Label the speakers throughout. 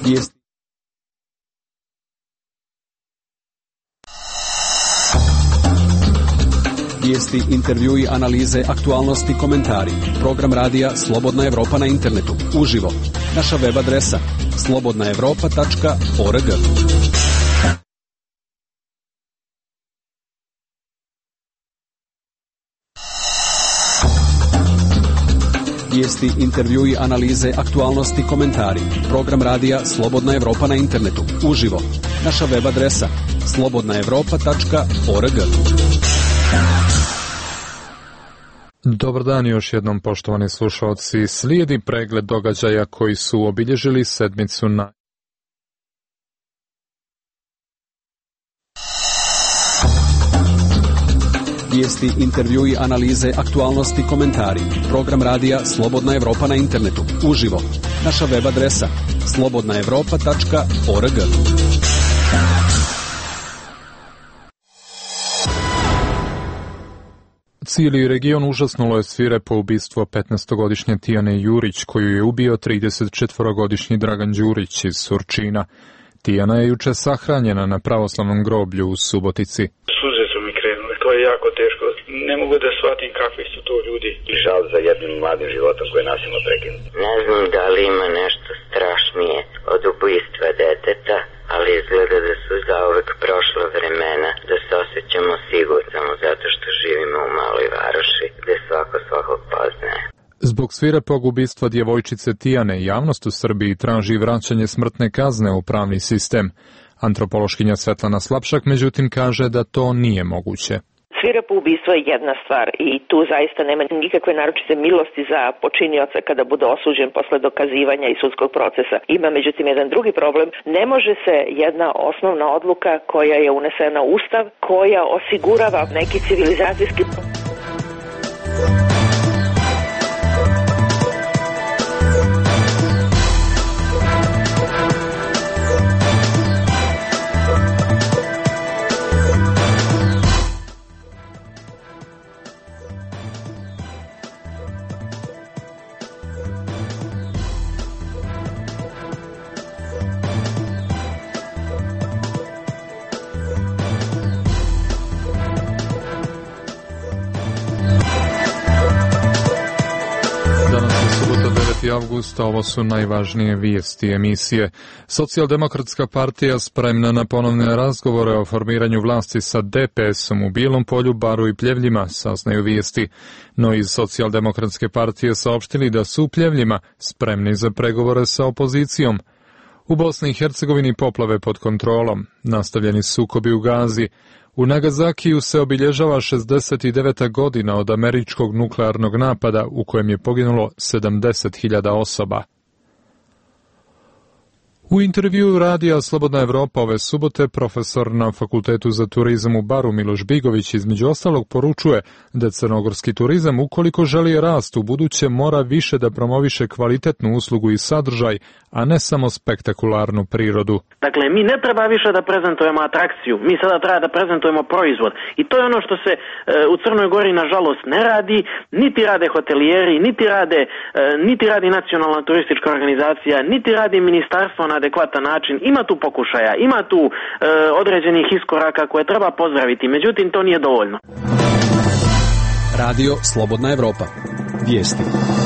Speaker 1: Vijesti, intervjui, analize, aktualnosti, komentari. Program radija Slobodna Evropa na internetu. Uživo. Naša web adresa slobodnaevropa.org. Vijesti, intervjui, analize, aktualnosti, komentari. Program radija Slobodna Evropa na internetu. Uživo. Naša web adresa slobodnaevropa.org.
Speaker 2: Dobar dan još jednom, poštovani slušalci. Slijedi pregled događaja koji su obilježili sedmicu na...
Speaker 1: Vijesti, intervjui, analize, aktualnosti, komentari. Program radija Slobodna Evropa na internetu. Uživo. Naša web adresa slobodnaevropa.org.
Speaker 2: Cijeli region užasnulo je svirepo ubistvo 15-godišnje Tijane Jurić, koju je ubio 34-godišnji Dragan Đurić iz Surčina. Tijana je juče sahranjena na pravoslavnom groblju u Subotici.
Speaker 3: Suze su mi krenule, to je jako teško. Ne mogu da shvatim kakvi su to ljudi.
Speaker 4: I žal za jednim mladim životom koje je nasilno prekinut.
Speaker 5: Ne znam da li ima nešto strašnije od ubojstva deteta, ali izgleda da su zauvek prošla vremena, da se osjećamo sigurno zato što živimo u maloj varoši gde svako svakog poznaje.
Speaker 2: Zbog svirepog ubistva djevojčice Tijane, javnost u Srbiji traži vraćanje smrtne kazne u pravni sistem. Antropološkinja Svetlana Slapšak međutim kaže da to nije moguće.
Speaker 6: Svirepo ubistvo je jedna stvar i tu zaista nema nikakve naročite milosti za počinioca kada bude osuđen posle dokazivanja i sudskog procesa. Ima međutim jedan drugi problem. Ne može se jedna osnovna odluka koja je unesena u Ustav, koja osigurava neki civilizacijski...
Speaker 2: Avgusta, ovo su najvažnije vijesti emisije. Socijaldemokratska partija spremna na ponovne razgovore o formiranju vlasti sa DPS-om u Bijelom Polju, Baru i Pljevljima, saznaju vijesti. No iz Socijaldemokratske partije saopštili da su u Pljevljima spremni za pregovore sa opozicijom. U Bosni i Hercegovini poplave pod kontrolom, nastavljeni sukobi u Gazi. U Nagasakiju se obilježava 69. godina od američkog nuklearnog napada u kojem je poginulo 70.000 osoba. U intervjuu radija Slobodna Evropa ove subote profesor na Fakultetu za turizam u Baru Miloš Bigović između ostalog poručuje da crnogorski turizam ukoliko želi rast u buduće mora više da promoviše kvalitetnu uslugu i sadržaj, a ne samo spektakularnu prirodu.
Speaker 7: Dakle, mi ne treba više da prezentujemo atrakciju, mi sada treba da prezentujemo proizvod. I to je ono što se u Crnoj Gori nažalost ne radi, niti rade hotelijeri, niti radi nacionalna turistička organizacija, niti radi ministarstvo na adekvatan način. Ima tu pokušaja, ima tu određenih iskoraka koje treba pozdraviti, međutim to nije dovoljno.
Speaker 1: Radio Slobodna Evropa. Vijesti.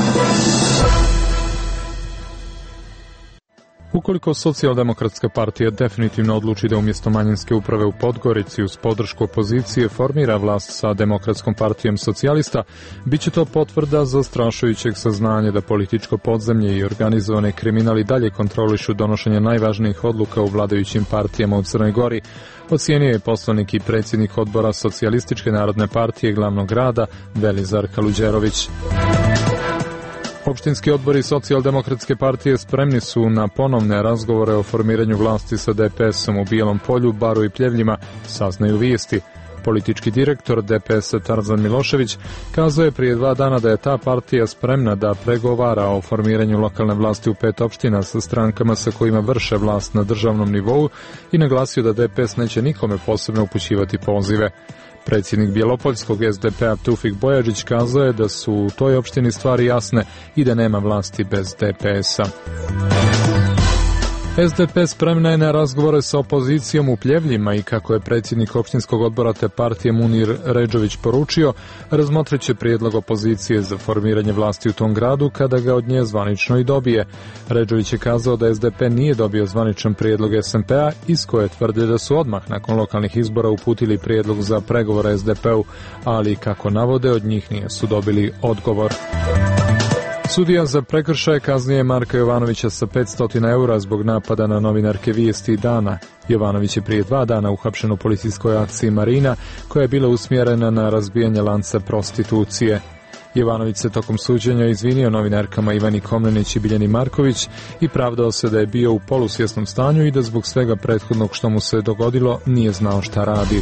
Speaker 2: Ukoliko Socijaldemokratska partija definitivno odluči da umjesto manjinske uprave u Podgorici uz podršku opozicije formira vlast sa Demokratskom partijom socijalista, bit će to potvrda zastrašujućeg saznanja da političko podzemlje i organizovane kriminali dalje kontrolišu donošenje najvažnijih odluka u vladajućim partijama u Crnoj Gori, ocijenio je poslanik i predsjednik odbora Socijalističke narodne partije glavnog grada Velizar Kaluđerović. Opštinski odbori Socijaldemokratske partije spremni su na ponovne razgovore o formiranju vlasti sa DPS-om u Bijelom Polju, Baru i Pljevljima, saznaju vijesti. Politički direktor DPS-a Tarzan Milošević kazao je prije 2 dana da je ta partija spremna da pregovara o formiranju lokalne vlasti u 5 opština sa strankama sa kojima vrše vlast na državnom nivou i naglasio da DPS neće nikome posebno upućivati pozive. Predsjednik Bjelopoljskog SDP-a Tufik Bojađić kazao je da su u toj opštini stvari jasne i da nema vlasti bez DPS-a. SDP spremna je na razgovore sa opozicijom u Pljevljima i kako je predsjednik opštinskog odbora te partije Munir Redžović poručio, razmotrit će prijedlog opozicije za formiranje vlasti u tom gradu kada ga od nje zvanično i dobije. Redžović je kazao da SDP nije dobio zvaničan prijedlog SMP-a iz koje tvrde da su odmah nakon lokalnih izbora uputili prijedlog za pregovore SDP-u, ali kako navode od njih nisu dobili odgovor. Sudija za prekršaje kaznio je Marka Jovanovića sa 500 eura zbog napada na novinarke Vijesti dana. Jovanović je prije 2 dana uhapšen u policijskoj akciji Marina, koja je bila usmjerena na razbijanje lanca prostitucije. Jovanović se tokom suđenja izvinio novinarkama Ivani Komnenić i Biljani Marković i pravdao se da je bio u polusvjesnom stanju i da zbog svega prethodnog što mu se dogodilo nije znao šta radi.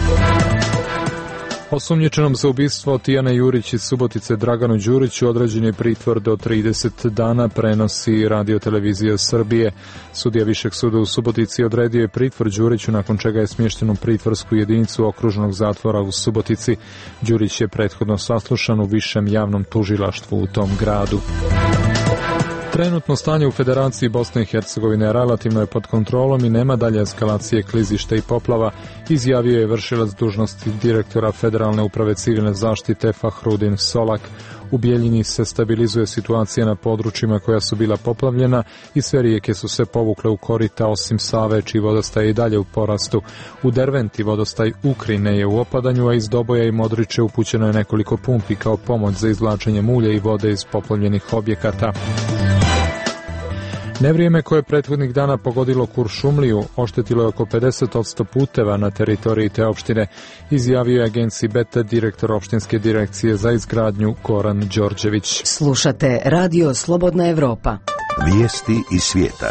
Speaker 2: Osumnjičenom za ubistvo Tijane Jurić iz Subotice Draganu Đuriću određen je pritvor do 30 dana, prenosi Radio-televizija Srbije. Sudija Višeg suda u Subotici odredio je pritvor Đuriću, nakon čega je smješten u pritvorsku jedinicu okružnog zatvora u Subotici. Đurić je prethodno saslušan u višem javnom tužilaštvu u tom gradu. Trenutno stanje u Federaciji Bosne i Hercegovine relativno je pod kontrolom i nema dalje eskalacije klizišta i poplava, izjavio je vršilac dužnosti direktora Federalne uprave civilne zaštite Fahrudin Solak. U Bijeljini se stabilizuje situacija na područjima koja su bila poplavljena i sve rijeke su se povukle u korita osim Save, čiji vodostaj je i dalje u porastu. U Derventi vodostaj Ukrine je u opadanju, a iz Doboja i Modriče upućeno je nekoliko pumpi kao pomoć za izvlačenje mulja i vode iz poplavljenih objekata. Nevrijeme koje je prethodnih dana pogodilo Kuršumliju oštetilo je oko 50% puteva na teritoriji te opštine, izjavio je agenciji Beta direktor opštinske direkcije za izgradnju Goran Đorđević.
Speaker 8: Slušate Radio Slobodna Evropa.
Speaker 9: Vijesti iz svijeta.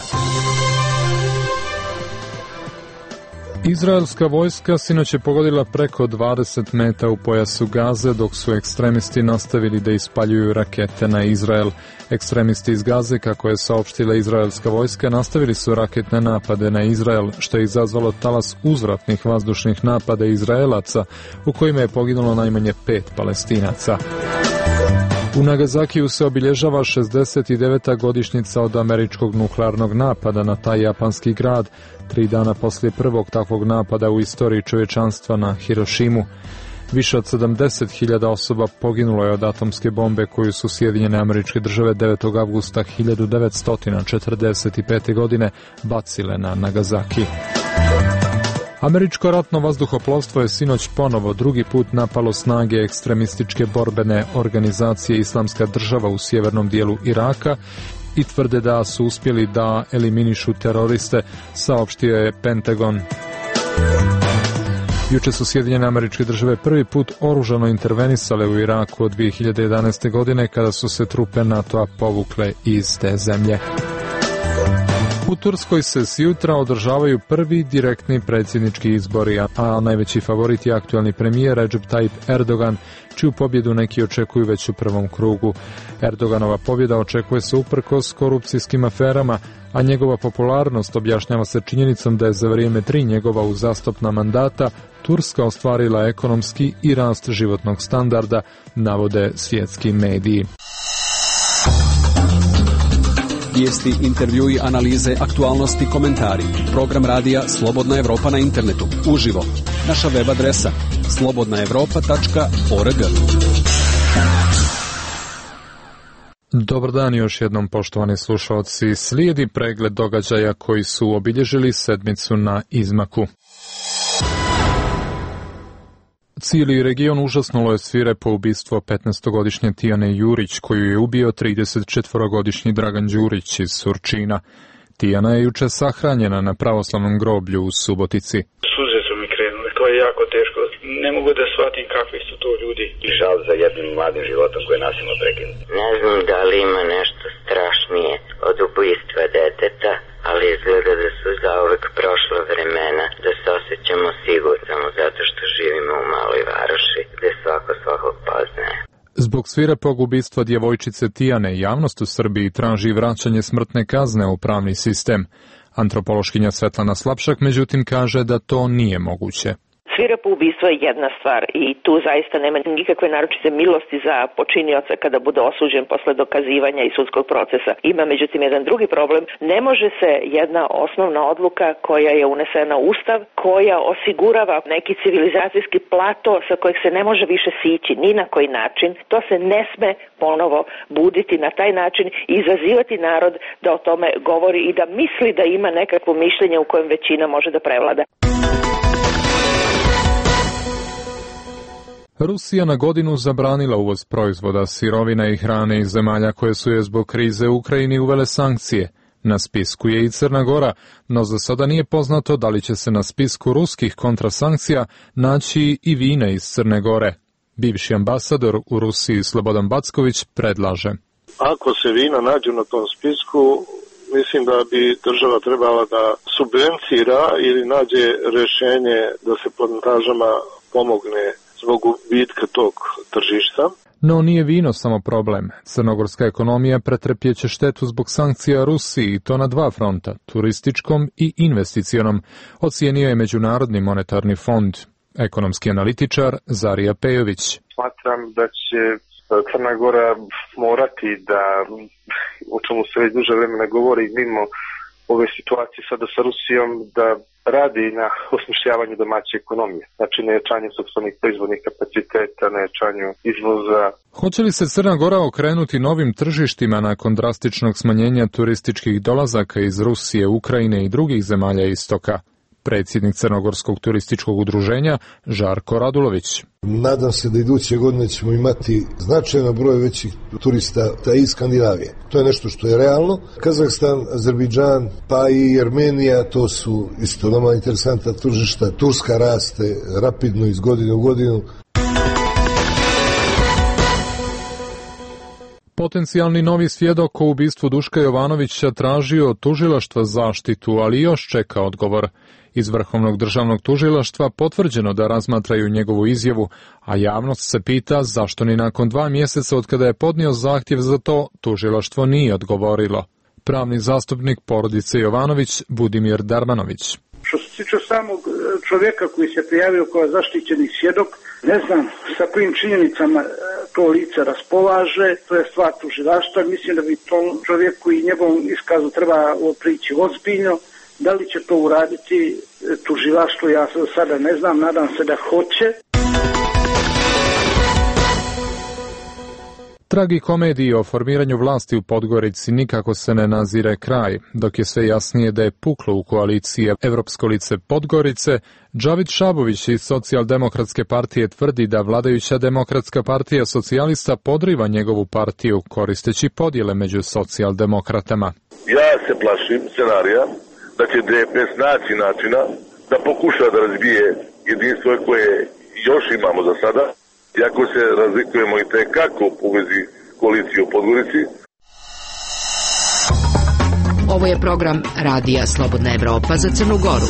Speaker 2: Izraelska vojska sinoć je pogodila preko 20 meta u pojasu Gaze, dok su ekstremisti nastavili da ispaljuju rakete na Izrael. Ekstremisti iz Gaze, kako je saopštila izraelska vojska, nastavili su raketne napade na Izrael, što je izazvalo talas uzvratnih vazdušnih napada Izraelaca, u kojima je poginulo najmanje 5 Palestinaca. U Nagasakiju se obilježava 69. godišnjica od američkog nuklearnog napada na taj japanski grad, 3 dana poslije prvog takvog napada u istoriji čovječanstva na Hirošimu. Više od 70.000 osoba poginulo je od atomske bombe koju su Sjedinjene Američke Države 9. avgusta 1945. godine bacile na Nagasaki. Američko ratno vazduhoplovstvo je sinoć ponovo drugi put napalo snage ekstremističke borbene organizacije Islamska država u sjevernom dijelu Iraka i tvrde da su uspjeli da eliminišu teroriste, saopštio je Pentagon. Juče su Sjedinjene Američke Države prvi put oružano intervenisale u Iraku od 2011. godine kada su se trupe NATO-a povukle iz te zemlje. U Turskoj se sjutra održavaju prvi direktni predsjednički izbori, a najveći favorit je aktualni premijer Recep Tayyip Erdogan, čiju pobjedu neki očekuju već u prvom krugu. Erdoganova pobjeda očekuje se uprkos korupcijskim aferama, a njegova popularnost objašnjava se činjenicom da je za vrijeme 3 njegova uzastopna mandata Turska ostvarila ekonomski i rast životnog standarda, navode svjetski mediji.
Speaker 1: Vijesti, intervjui, analize, aktualnosti, komentari. Program radija Slobodna Evropa na internetu. Uživo. Naša web adresa slobodnaevropa.org.
Speaker 2: Dobar dan još jednom, poštovani slušalci. Slijedi pregled događaja koji su obilježili sedmicu na izmaku. Cijeli region užasnulo je svirepo ubistvo 15-godišnje Tijane Jurić, koju je ubio 34-godišnji Dragan Đurić iz Surčina. Tijana je juče sahranjena na pravoslavnom groblju u Subotici.
Speaker 3: Suze su mi krenule, to je jako teško. Ne mogu da shvatim kakvi su to ljudi.
Speaker 4: I žal za jednim mladim životom koje je nasilno prekinut.
Speaker 5: Ne znam da li ima nešto strašnije od ubojstva deteta, ali izgleda da su zauvek prošla vremena, da se osjećamo sigurno zato što živimo u maloj varoši gde svako svakog poznaje.
Speaker 2: Zbog svirepog ubistva djevojčice Tijane, javnost u Srbiji traži vraćanje smrtne kazne u pravni sistem. Antropološkinja Svetlana Slapšak međutim kaže da to nije moguće.
Speaker 6: Svirepo ubistvo je jedna stvar i tu zaista nema nikakve naročite milosti za počinioca kada bude osuđen posle dokazivanja i sudskog procesa. Ima međutim jedan drugi problem. Ne može se jedna osnovna odluka koja je unesena u Ustav, koja osigurava neki civilizacijski plato sa kojeg se ne može više sići ni na koji način, to se ne sme ponovo buditi na taj način i izazivati narod da o tome govori i da misli da ima nekakvo mišljenje u kojem većina može da prevlada.
Speaker 2: Rusija na godinu zabranila uvoz proizvoda, sirovina i hrane iz zemalja koje su je zbog krize u Ukrajini uvele sankcije. Na spisku je i Crna Gora, no za sada nije poznato da li će se na spisku ruskih kontrasankcija naći i vina iz Crne Gore. Bivši ambasador u Rusiji Slobodan Backović predlaže.
Speaker 10: Ako se vina nađu na tom spisku, mislim da bi država trebala da subvencira ili nađe rješenje da se plantažama pomogne zbog gubitka tog tržišta.
Speaker 2: No nije vino samo problem. Crnogorska ekonomija pretrpjeće štetu zbog sankcija Rusiji i to na dva fronta, turističkom i investicionom, ocijenio je Međunarodni monetarni fond. Ekonomski analitičar Zarija Pejović.
Speaker 11: Smatram da će Crna Gora morati da, o čemu se već duže vremena govori, mimo ove situacije sada sa Rusijom, da radi na osmišljavanju domaće ekonomije, znači na jačanju sopstvenih proizvodnih kapaciteta, na jačanju izvoza.
Speaker 2: Hoće li se Crna Gora okrenuti novim tržištima nakon drastičnog smanjenja turističkih dolazaka iz Rusije, Ukrajine i drugih zemalja istoka? Predsjednik Crnogorskog turističkog udruženja Žarko Radulović.
Speaker 12: Nadam se da iduće godine ćemo imati značajan broj većih turista iz Skandinavije. To je nešto što je realno. Kazahstan, Azerbejdžan, pa i Armenija, to su isto nama interesantna tržišta. Turska raste rapidno iz godine u godinu.
Speaker 2: Potencijalni novi svjedok o ubistvu Duška Jovanovića tražio od tužilaštva zaštitu, ali još čeka odgovor. Iz Vrhovnog državnog tužilaštva potvrđeno da razmatraju njegovu izjavu, a javnost se pita zašto ni nakon 2 mjeseca od kada je podnio zahtjev za to, tužilaštvo nije odgovorilo. Pravni zastupnik porodice Jovanović, Budimir Darmanović.
Speaker 13: Što se tiče samog čovjeka koji se prijavio kao zaštićeni svjedok, ne znam sa kojim činjenicama to lice raspolaže, to je stvar tužilaštva. Mislim da bi tom čovjeku i njegovom iskazu treba prići ozbiljno. Da li će to uraditi tužilaštvo, ja sada ne znam, nadam se da hoće.
Speaker 2: Tragikomediji o formiranju vlasti u Podgorici nikako se ne nazire kraj, dok je sve jasnije da je puklo u koaliciji Evropsko lice Podgorice. Džavid Šabović iz Socijaldemokratske partije tvrdi da vladajuća Demokratska partija socijalista podriva njegovu partiju koristeći podjele među socijaldemokratama.
Speaker 14: Ja se plašim scenarija da će DPS naći načina da pokuša da razbije jedinstvo koje još imamo za sada, iako se razlikujemo i tekako u vezi koalicije u Podgorici.
Speaker 8: Ovo je program Radija Slobodna Evropa za Crnu Goru.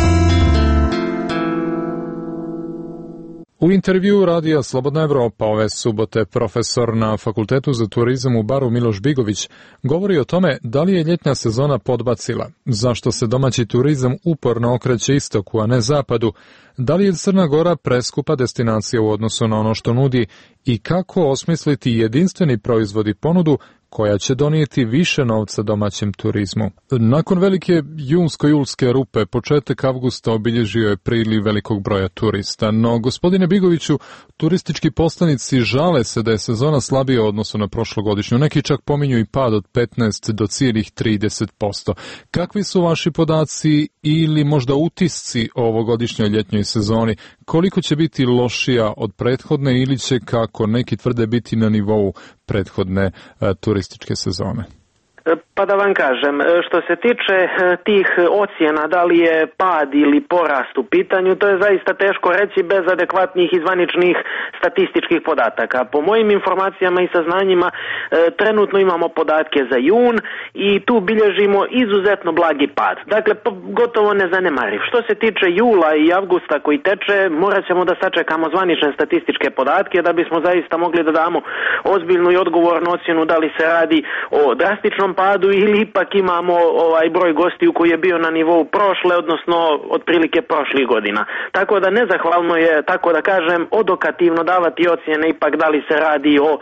Speaker 2: U intervjuu Radija Slobodna Evropa ove subote profesor na Fakultetu za turizam u Baru Miloš Bigović govori o tome da li je ljetna sezona podbacila, zašto se domaći turizam uporno okreće istoku, a ne zapadu, da li je Crna Gora preskupa destinacija u odnosu na ono što nudi i kako osmisliti jedinstveni proizvod i ponudu koja će donijeti više novca domaćem turizmu. Nakon velike junsko-julske rupe, početak avgusta obilježio je priliv velikog broja turista, no gospodine Bigoviću, turistički poslanici žale se da je sezona slabija u odnosu na prošlogodišnju, neki čak pominju i pad od 15 do cijelih 30%. Kakvi su vaši podaci ili možda utisci o ovogodišnjoj ljetnjoj sezoni? Koliko će biti lošija od prethodne ili će, kako neki tvrde, biti na nivou prethodne turističke sezone?
Speaker 7: Pa da vam kažem, što se tiče tih ocjena, da li je pad ili porast u pitanju, to je zaista teško reći bez adekvatnih i zvaničnih statističkih podataka. Po mojim informacijama i saznanjima trenutno imamo podatke za jun i tu bilježimo izuzetno blagi pad. Dakle, gotovo nezanemariv. Što se tiče jula i avgusta koji teče, morat ćemo da sačekamo zvanične statističke podatke da bismo zaista mogli da damo ozbiljnu i odgovornu ocjenu da li se radi o drastičnom brzom padu ili ipak imamo ovaj broj gostiju koji je bio na nivou prošle, odnosno otprilike prošlih godina. Tako da nezahvalno je, tako da kažem, odokativno davati ocjene ipak da li se radi o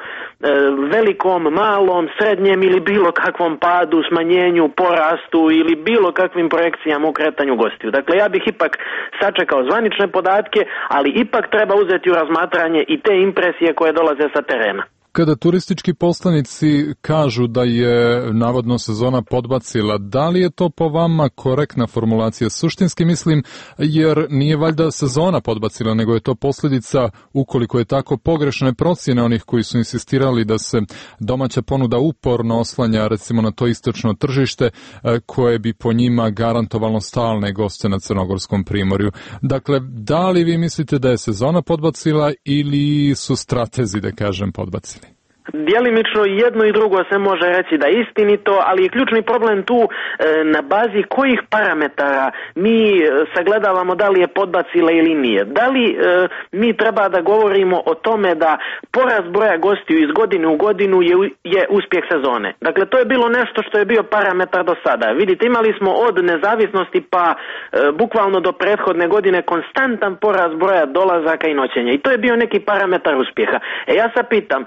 Speaker 7: velikom, malom, srednjem ili bilo kakvom padu, smanjenju, porastu ili bilo kakvim projekcijama u kretanju gostiju. Dakle, ja bih ipak sačekao zvanične podatke, ali ipak treba uzeti u razmatranje i te impresije koje dolaze sa terena.
Speaker 2: Kada turistički poslanici kažu da je navodno sezona podbacila, da li je to po vama korektna formulacija? Suštinski mislim, jer nije valjda sezona podbacila, nego je to posljedica, ukoliko je tako, pogrešne procjene onih koji su insistirali da se domaća ponuda uporno oslanja recimo na to istočno tržište koje bi po njima garantovalo stalne goste na Crnogorskom primorju. Dakle, da li vi mislite da je sezona podbacila ili su stratezi, da kažem, podbacili?
Speaker 7: Djelimično jedno i drugo se može reći da je istinito, ali je ključni problem tu na bazi kojih parametara mi sagledavamo da li je podbacila ili nije. Da li mi treba da govorimo o tome da porast broja gostiju iz godine u godinu je uspjeh sezone. Dakle, to je bilo nešto što je bio parametar do sada. Vidite, imali smo od nezavisnosti pa bukvalno do prethodne godine konstantan porast broja dolazaka i noćenja. I to je bio neki parametar uspjeha. Ja sad pitam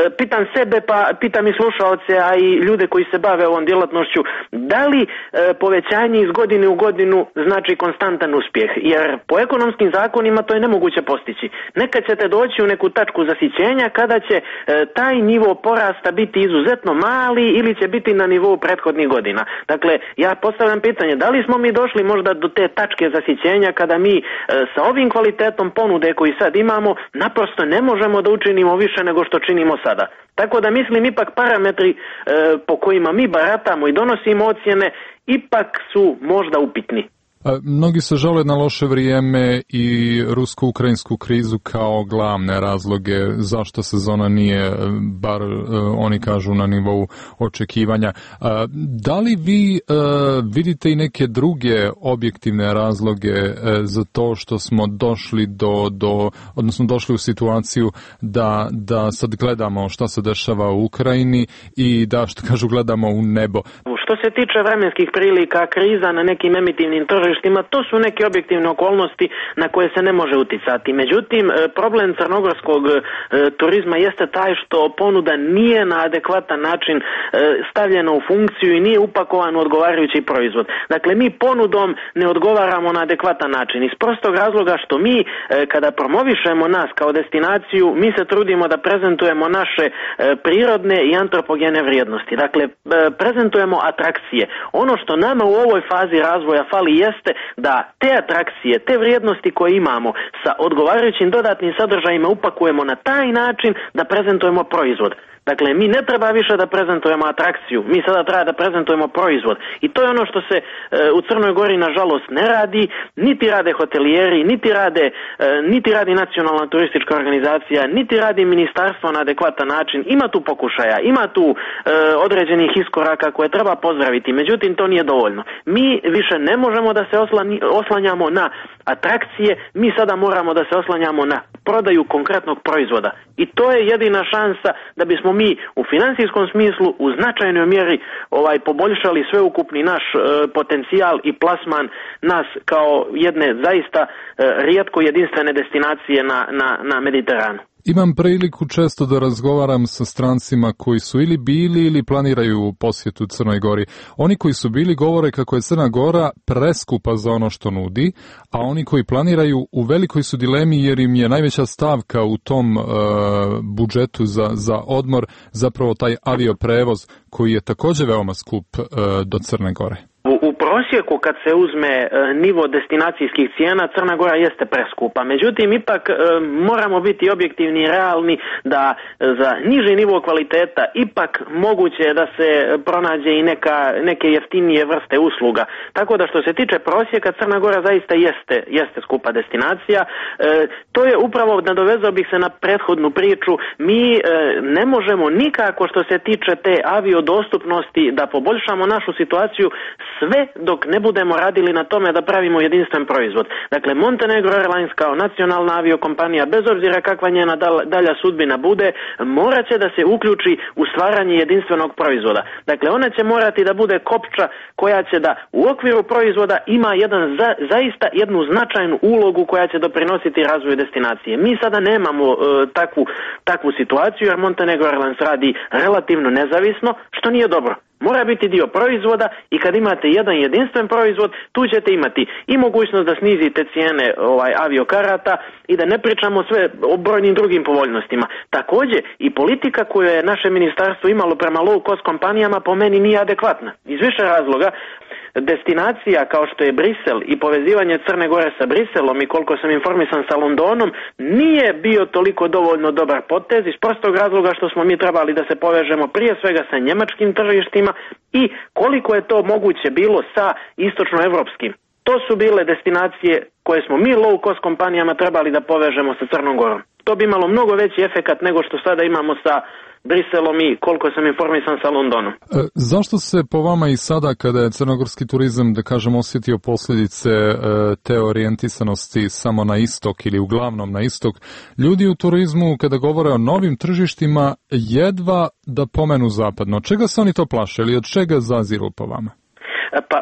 Speaker 7: sebe, pa pitam i slušaoce, a i ljude koji se bave ovom djelatnošću, da li povećanje iz godine u godinu znači konstantan uspjeh? Jer po ekonomskim zakonima to je nemoguće postići. Nekad ćete doći u neku tačku zasićenja kada će taj nivo porasta biti izuzetno mali ili će biti na nivou prethodnih godina. Dakle, ja postavljam pitanje, da li smo mi došli možda do te tačke zasićenja kada mi sa ovim kvalitetom ponude koji sad imamo naprosto ne možemo da učinimo više nego što činimo sada. Tako da mislim ipak parametri po kojima mi baratamo i donosimo ocjene ipak su možda upitni.
Speaker 2: Mnogi se žale na loše vrijeme i rusko-ukrajinsku krizu kao glavne razloge zašto sezona nije, bar oni kažu, na nivou očekivanja. Da li vi vidite i neke druge objektivne razloge za to što smo došli odnosno došli u situaciju da sad gledamo šta se dešava u Ukrajini i da, što kažu, gledamo u nebo?
Speaker 7: Što se tiče vremenskih prilika, kriza na nekim emitivnim tržištima, to su neke objektivne okolnosti na koje se ne može uticati. Međutim, problem crnogorskog turizma jeste taj što ponuda nije na adekvatan način stavljena u funkciju i nije upakovan u odgovarajući proizvod. Dakle, mi ponudom ne odgovaramo na adekvatan način. Iz prostog razloga što mi, kada promovišemo nas kao destinaciju, mi se trudimo da prezentujemo naše prirodne i antropogene vrijednosti. Dakle, prezentujemo atrakcije. Ono što nama u ovoj fazi razvoja fali jeste da te atrakcije, te vrijednosti koje imamo sa odgovarajućim dodatnim sadržajima upakujemo na taj način da prezentujemo proizvod. Dakle, mi ne treba više da prezentujemo atrakciju, mi sada treba da prezentujemo proizvod. I to je ono što se u Crnoj Gori nažalost ne radi, niti rade hotelijeri, niti radi nacionalna turistička organizacija, niti radi ministarstvo na adekvatan način. Ima tu pokušaja, ima tu određenih iskoraka koje treba pozdraviti, međutim to nije dovoljno. Mi više ne možemo da se oslanjamo na atrakcije, mi sada moramo da se oslanjamo na prodaju konkretnog proizvoda. I to je jedina šansa da bismo mi u financijskom smislu u značajnoj mjeri poboljšali sveukupni naš potencijal i plasman nas kao jedne zaista rijetko jedinstvene destinacije na Mediteranu.
Speaker 2: Imam priliku često da razgovaram sa strancima koji su ili bili ili planiraju posjetu Crnoj Gori. Oni koji su bili govore kako je Crna Gora preskupa za ono što nudi, a oni koji planiraju u velikoj su dilemi jer im je najveća stavka u tom budžetu za odmor zapravo taj avioprevoz koji je također veoma skup do Crne Gore.
Speaker 7: U prosjeku kad se uzme nivo destinacijskih cijena, Crna Gora jeste preskupa. Međutim, ipak moramo biti objektivni i realni da za niži nivo kvaliteta ipak moguće je da se pronađe i neke jeftinije vrste usluga. Tako da što se tiče prosjeka, Crna Gora zaista jeste skupa destinacija. To je upravo, nadovezao bih se na prethodnu priču, mi ne možemo nikako što se tiče te aviodostupnosti da poboljšamo našu situaciju sve dok ne budemo radili na tome da pravimo jedinstven proizvod. Dakle, Montenegro Airlines kao nacionalna aviokompanija, bez obzira kakva njena dalja sudbina bude, morat će da se uključi u stvaranje jedinstvenog proizvoda. Dakle, ona će morati da bude kopča koja će da u okviru proizvoda ima zaista jednu značajnu ulogu koja će doprinositi razvoju destinacije. Mi sada nemamo takvu situaciju jer Montenegro Airlines radi relativno nezavisno, što nije dobro. Mora biti dio proizvoda i kad imate jedan jedinstven proizvod, tu ćete imati i mogućnost da snizite cijene aviokarata i da ne pričamo sve o brojnim drugim povoljnostima. Također i politika koju je naše ministarstvo imalo prema low cost kompanijama po meni nije adekvatna. Iz više razloga. Destinacija kao što je Brisel i povezivanje Crne Gore sa Briselom i koliko sam informisan sa Londonom nije bio toliko dovoljno dobar potez iz prostog razloga što smo mi trebali da se povežemo prije svega sa njemačkim tržištima i koliko je to moguće bilo sa istočnoevropskim. To su bile destinacije koje smo mi low cost kompanijama trebali da povežemo sa Crnom Gorom. To bi imalo mnogo veći efekat nego što sada imamo sa Briselom i koliko sam informisan sa Londonom.
Speaker 2: Zašto se po vama i sada kada je crnogorski turizam, da kažem, osjetio posljedice te orijentisanosti samo na istok ili uglavnom na istok, ljudi u turizmu kada govore o novim tržištima jedva da pomenu zapadno? Čega se oni to plaše ili od čega zaziru po vama?
Speaker 7: Pa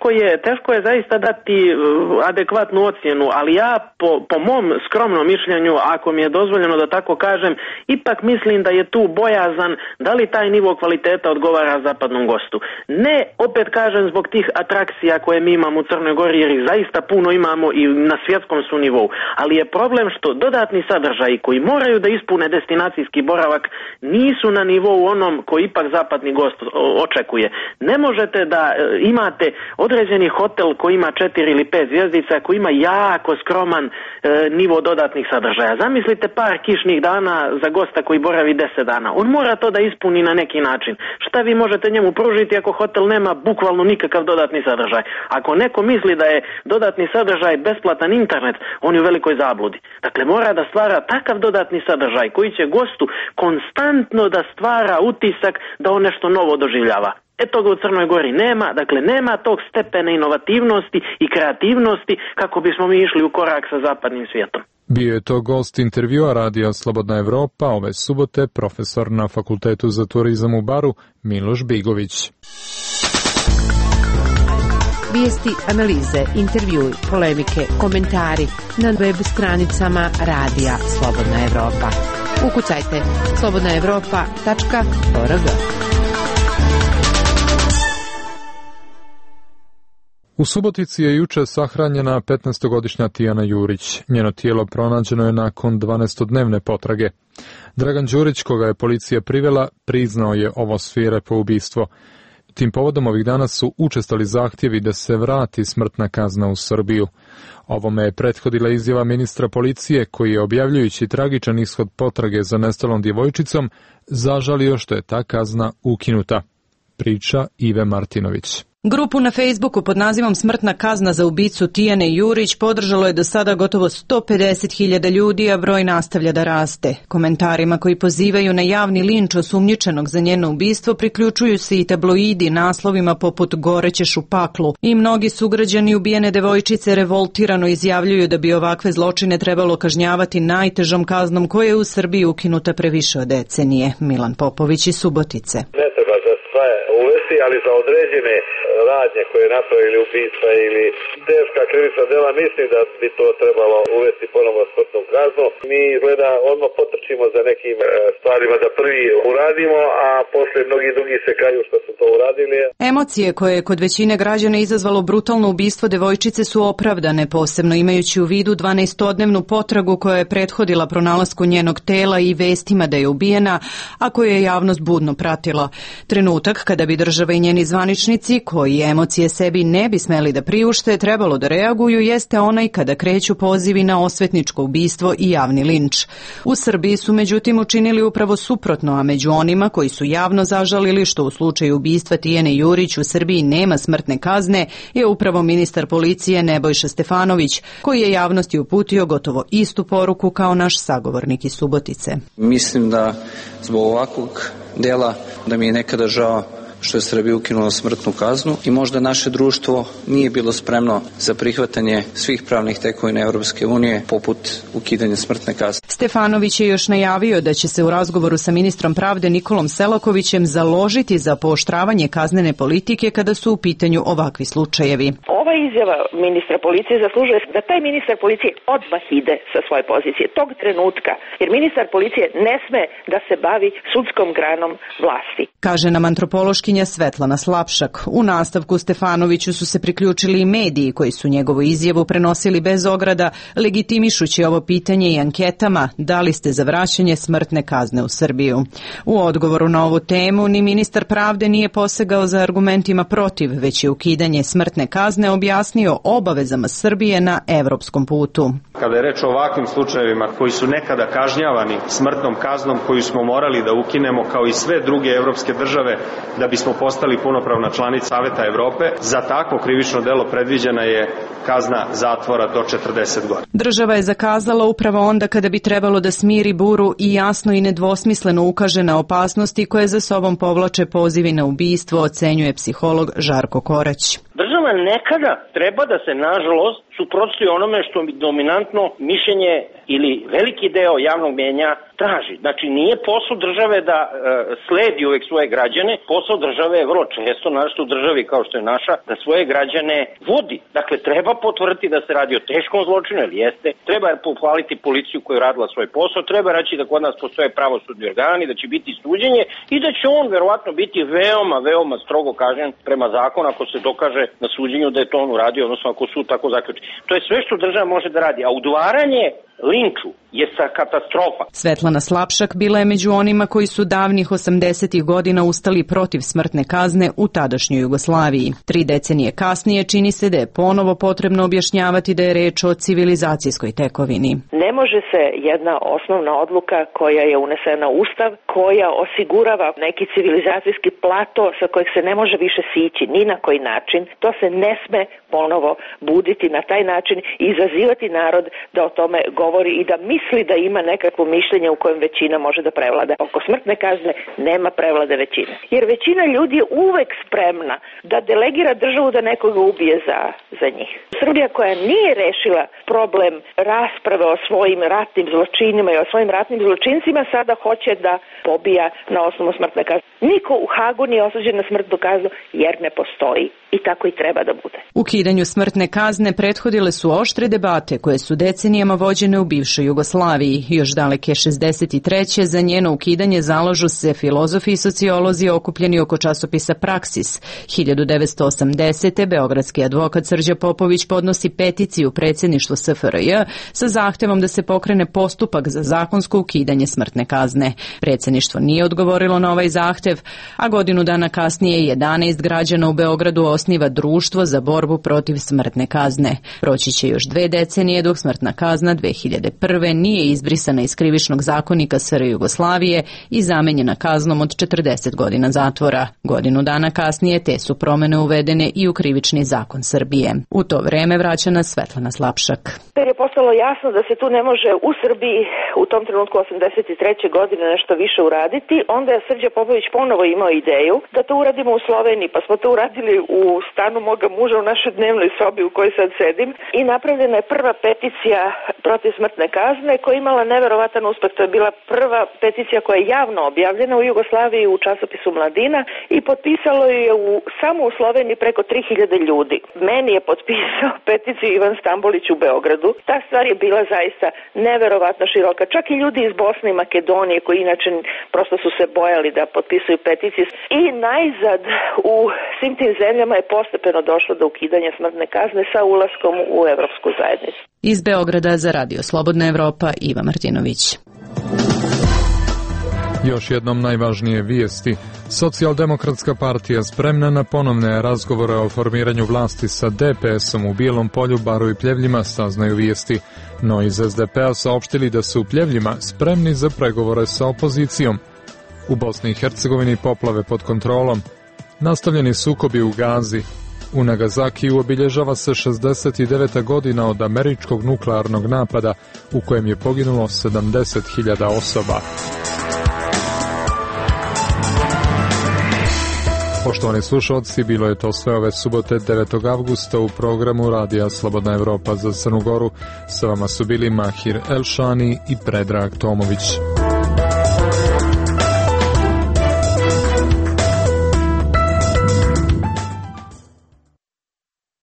Speaker 7: teško je zaista dati adekvatnu ocjenu, ali ja po mom skromnom mišljenju, ako mi je dozvoljeno da tako kažem, ipak mislim da je tu bojazan da li taj nivo kvaliteta odgovara zapadnom gostu. Ne, opet kažem, zbog tih atrakcija koje mi imamo u Crnoj Gori, jer ih zaista puno imamo i na svjetskom su nivou, ali je problem što dodatni sadržaji koji moraju da ispune destinacijski boravak nisu na nivou onom koji ipak zapadni gost očekuje. Ne možete da imate određeni hotel koji ima 4 ili 5 zvjezdica, koji ima jako skroman nivo dodatnih sadržaja. Zamislite par kišnih dana za gosta koji boravi 10 dana. On mora to da ispuni na neki način. Šta vi možete njemu pružiti ako hotel nema bukvalno nikakav dodatni sadržaj? Ako neko misli da je dodatni sadržaj besplatan internet, on je u velikoj zabludi. Dakle, mora da stvara takav dodatni sadržaj koji će gostu konstantno da stvara utisak da on nešto novo doživljava. Toga u Crnoj Gori nema, dakle nema tog stepena inovativnosti i kreativnosti kako bismo mi išli u korak sa zapadnim svijetom.
Speaker 2: Bio je to gost intervjua Radija Slobodna Evropa ove subote, profesor na Fakultetu za turizam u Baru, Miloš Bigović.
Speaker 8: Vijesti, analize, intervjui, polemike, komentari na web stranicama Radija Slobodna Evropa. Ukucajte slobodnaevropa.org.
Speaker 2: U Subotici je juče sahranjena 15-godišnja Tijana Jurić. Njeno tijelo pronađeno je nakon 12-dnevne potrage. Dragan Đurić, koga je policija privela, priznao je ovo svirepo ubistvo. Tim povodom ovih dana su učestali zahtjevi da se vrati smrtna kazna u Srbiju. Ovome je prethodila izjava ministra policije koji je, objavljujući tragičan ishod potrage za nestalom djevojčicom, zažalio što je ta kazna ukinuta. Priča Ive Martinović.
Speaker 15: Grupu na Facebooku pod nazivom Smrtna kazna za ubicu Tijane Jurić podržalo je do sada gotovo 150.000 ljudi, a broj nastavlja da raste. Komentarima koji pozivaju na javni linč osumnjičenog za njeno ubistvo priključuju se i tabloidi naslovima poput Gorećeš u paklu. I mnogi sugrađani ubijene devojčice revoltirano izjavljuju da bi ovakve zločine trebalo kažnjavati najtežom kaznom koja je u Srbiji ukinuta pre više od decenije. Milan Popović iz Subotice.
Speaker 16: Ne treba za sve uvesti, ali za određene radnje koje je napravili ubistva ili teška krivična dela, mislim da bi to trebalo uvesti ponovno smrtnu kaznu. Mi izgleda odmah potrčimo za nekim stvarima da prvi uradimo, a poslije mnogi drugi se kaju što su to uradili.
Speaker 15: Emocije koje je kod većine građana izazvalo brutalno ubistvo devojčice su opravdane, posebno imajući u vidu 12-dnevnu potragu koja je prethodila pronalasku njenog tela i vestima da je ubijena, a koju je javnost budno pratila. Trenutak kada bi država i njeni zvaničnici, koji emocije sebi ne bi smeli da priušte, trebalo da reaguju, jeste onaj kada kreću pozivi na osvetničko ubistvo i javni linč. U Srbiji su međutim učinili upravo suprotno, a među onima koji su javno zažalili što u slučaju ubistva Tijane Jurić u Srbiji nema smrtne kazne je upravo ministar policije Nebojša Stefanović, koji je javnosti uputio gotovo istu poruku kao naš sagovornik iz Subotice.
Speaker 17: Mislim da zbog ovakvog dela da mi je nekada žao što je Srbija ukinula smrtnu kaznu i možda naše društvo nije bilo spremno za prihvatanje svih pravnih tekovina Evropske unije poput ukidanja smrtne kazne.
Speaker 15: Stefanović je još najavio da će se u razgovoru sa ministrom pravde Nikolom Selakovićem založiti za pooštravanje kaznene politike kada su u pitanju ovakvi slučajevi.
Speaker 6: Ova izjava ministra policije zaslužuje da taj ministar policije odmah ide sa svoje pozicije tog trenutka, jer ministar policije ne sme da se bavi sudskom granom vlasti.
Speaker 15: Kaže nam antropološkinja Svetlana Slapšak. U nastavku Stefanoviću su se priključili i mediji koji su njegovu izjavu prenosili bez ograda, legitimišući ovo pitanje i anketama da li ste za vraćanje smrtne kazne u Srbiju. U odgovoru na ovu temu ni ministar pravde nije posegao za argumentima protiv, već je ukidanje smrtne kazne objasnio obavezama Srbije na evropskom putu.
Speaker 18: Kada je reč o ovakvim slučajevima koji su nekada kažnjavani smrtnom kaznom koju smo morali da ukinemo kao i sve druge evropske države da bismo postali punopravna članica Saveta Evrope, za takvo krivično delo predviđena je kazna zatvora do 40 godina.
Speaker 15: Država je zakazala upravo onda kada bi trebalo da smiri buru i jasno i nedvosmisleno ukaže na opasnosti koje za sobom povlače pozivi na ubistvo, ocenjuje psiholog Žarko Korać.
Speaker 19: Država nekada treba da se, nažalost, suprotstoji onome što dominantno mišljenje ili veliki deo javnog mnjenja traži. Znači, nije posao države da sledi uvek svoje građane, posao države je vrlo često, našto u državi kao što je naša, da svoje građane vodi. Dakle, treba potvrditi da se radi o teškom zločinu, ili jeste, treba pohvaliti policiju koja je radila svoj posao, treba reći da kod nas postoje pravosudni organi, da će biti suđenje i da će on verovatno biti veoma strogo kažnjen prema zakonu ako se dokaže na suđenju da je to on uradio, odnosno ako sud tako zaključi. To je sve što država može da radi, a udvaranje linču je katastrofa.
Speaker 15: Svetlana Slapšak bila je među onima koji su davnih 80-ih godina ustali protiv smrtne kazne u tadašnjoj Jugoslaviji. 3 decenije kasnije čini se da je ponovo potrebno objašnjavati da je reč o civilizacijskoj tekovini.
Speaker 6: Ne može se jedna osnovna odluka koja je unesena u Ustav, koja osigurava neki civilizacijski plato sa kojeg se ne može više sići ni na koji način, to se ne sme ponovo buditi na taj način i izazivati narod da o tome govori i da misli da ima nekakvo mišljenje u kojem većina može da prevlada. Oko smrtne kazne nema prevlade većine. Jer većina ljudi je uvek spremna da delegira državu da nekoga ubije za njih. Srbija koja nije rešila problem rasprave o svojim ratnim zločinima i o svojim ratnim zločincima sada hoće da pobija na osnovu smrtne kazne. Niko u Hagu nije osuđen na smrtnu kaznu jer ne postoji i tako i treba da bude.
Speaker 15: Ukidanju smrtne kazne prethodile su oštre debate koje su decenijama vođene u bivšoj Jugoslaviji. Još daleke 63. za njeno ukidanje zalažu se filozofi i sociolozi okupljeni oko časopisa Praksis. 1980. beogradski advokat Srđa Popović podnosi peticiju predsjedništvu SFRJ sa zahtevom da se pokrene postupak za zakonsko ukidanje smrtne kazne. Predsjedništvo nije odgovorilo na ovaj zahtev, a godinu dana kasnije 11 građana u Beogradu osniva društvo za borbu protiv smrtne kazne. Proći će još 2 decenije dok smrtna kazna 2001. nije izbrisana iz krivičnog zakonika SR Jugoslavije i zamenjena kaznom od 40 godina zatvora. Godinu dana kasnije te su promene uvedene i u krivični zakon Srbije. U to vreme vraća nas Svetlana Slapšak.
Speaker 6: Jer je postalo jasno da se tu ne može u Srbiji u tom trenutku 83. godine nešto više uraditi, onda je Srđa Popović ponovo imao ideju da to uradimo u Sloveniji, pa smo to uradili u stanu moga muža u našoj dnevnoj sobi u kojoj sad sedim i napravljena je prva peticija protiv smrtne kazne koja je imala neverovatan uspeh. To je bila prva peticija koja je javno objavljena u Jugoslaviji u časopisu Mladina i potpisalo je samo u Sloveniji preko 3000 ljudi. Meni je potpisao peticiju Ivan Stambolić u Beogradu. Ta stvar je bila zaista neverovatno široka. Čak i ljudi iz Bosne i Makedonije koji inače prosto su se bojali da potpisuju peticije. I najzad u svim tim zemljama je postepeno došlo do ukidanja smrtne kazne sa ulaskom u Evropsku zajednicu.
Speaker 15: Iz Beograda za Radio Slobodna Evropa, Iva Martinović.
Speaker 2: Još jednom najvažnije vijesti. Socijaldemokratska partija spremna na ponovne razgovore o formiranju vlasti sa DPS-om u Bijelom Polju, Baru i Pljevljima, saznaju vijesti. No iz SDP-a saopštili da su u Pljevljima spremni za pregovore sa opozicijom. U Bosni i Hercegovini poplave pod kontrolom. Nastavljeni sukobi u Gazi. U Nagasakiju obilježava se 69. godina od američkog nuklearnog napada u kojem je poginulo 70.000 osoba. Poštovani slušalci, bilo je to sve ove subote 9. avgusta u programu Radija Slobodna Evropa za Crnu Goru. Sa vama su bili Mahir Elšani i Predrag Tomović.